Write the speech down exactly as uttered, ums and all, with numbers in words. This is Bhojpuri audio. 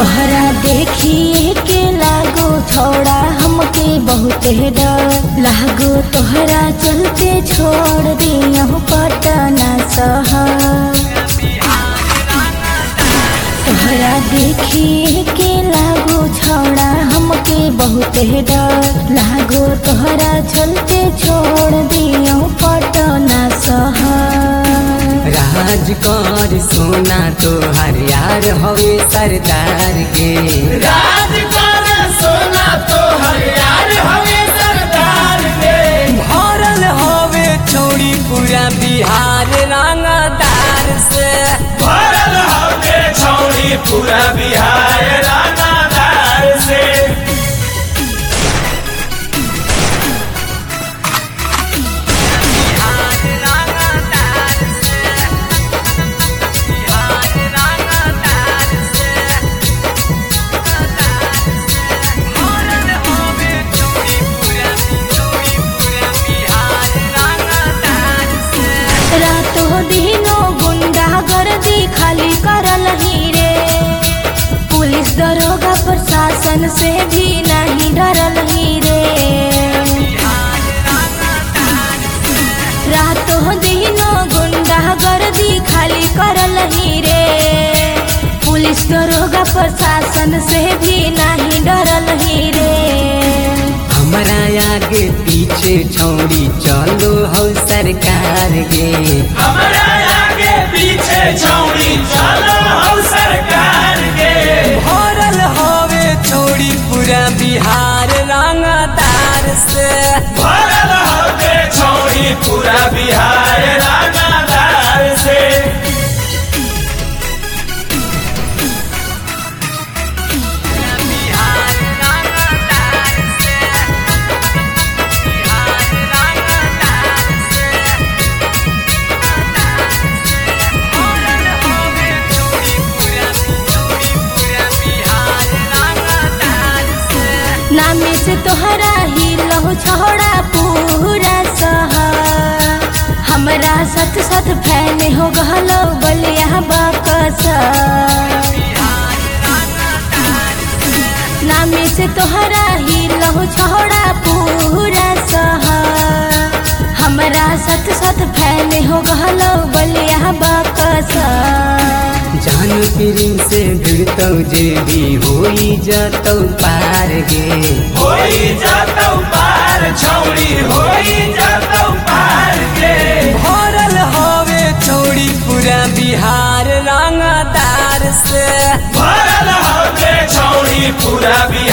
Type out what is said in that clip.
तोहरा देखिए के लागो छोड़ा हमके बहुत डर लागो तोहरा चलते छोड़ दिया पटना शहर। तोहरा देखिए के लागो छोड़ा हमके बहुत डर लागो तोहरा चलते छोड़ दिया पटना शहर। राज कर सोना तोहर यार हवे सरदार के राज कर सोना तोहर यार हवे सरदार के भरल हवे छोड़ी पूरा बिहार रंगदार से भरल हवे छौड़ी पूरा बिहार रंगदार से। रातों दिनों गुंडा गर्दी खाली करल ही रे पुलिस दरोगा प्रशासन से भी नहीं डरल ही रे। रातों दिनों गुंडा गर्दी खाली करल ही रे पुलिस दरोगा प्रशासन से भी नहीं डरल ही रे। हमारा आगे पीछे छौड़ी चलो हो सरकार गे हमारा आगे पीछे छौड़ी चलो हो सरकार के भरल हवे छोड़ी पूरा बिहार रंगदार से भरल हवे छौड़ी पूरा बिहार रंगदार से। नामे से तोहरा ही लहो छोड़ा पूरा शहर हमरा सत सत फैन हो गलो बलिया बकसर। नामे से तोहरा ही लहो छोड़ा पूरा शहर हमरा सत सत फैन हो गलो बलिया बकसर। जान फिरिन से भिड़तौ जे भी होई जतौ पार गे होई जातौ पार छौड़ी होई जातौ पार के भरल हवे छोड़ी पूरा बिहार रंगदार से भरल हवे छौड़ी पूरा बिहार